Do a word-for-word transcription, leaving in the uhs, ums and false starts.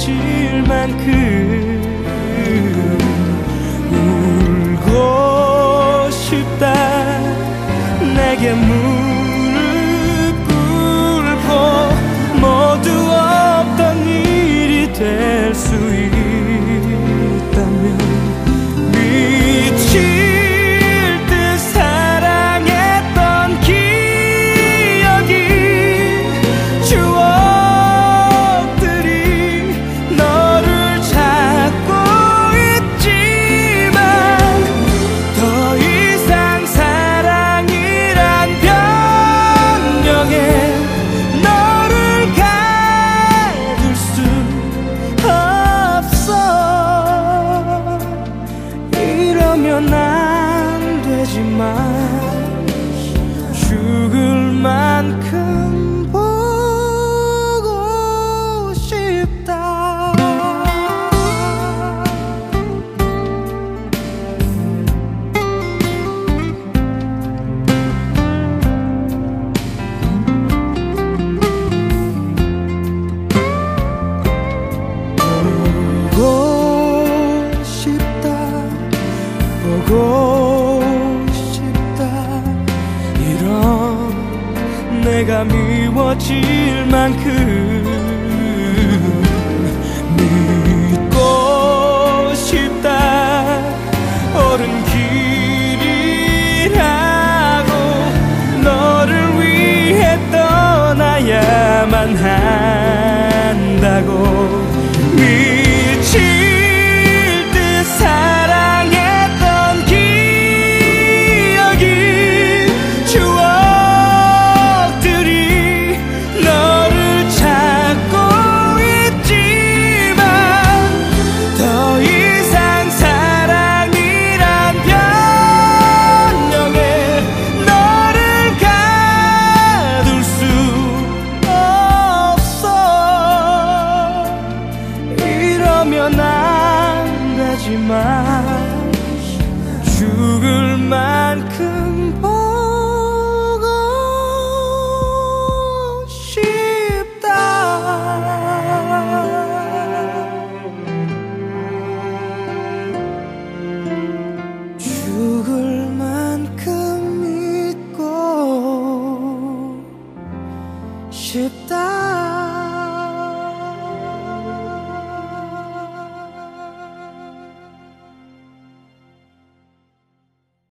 미워질 만큼 울고 싶다. 내게 무릎 꿇고 모두 없던 일이 될 수 있다면 미칠 듯 사랑했던 기억이 추억들이 너를 찾고 있지만 더 이상 사랑이란 변명에 너를 가둘 수 없어. 이러면 안 되지만 죽을 만큼 보고 싶다. 보고 싶다. 보고 싶다. 이런 내가 미워질 만큼 믿고 싶다. 옳은 길이라고 너를 위해 떠나야만 한다고 미칠 듯 사랑했던 기억이 추억들이 너를 찾고 있지만 더 이상 사랑이란 변명에 너를 가둘 수 없어. 이러면 안 되지만 죽을 만큼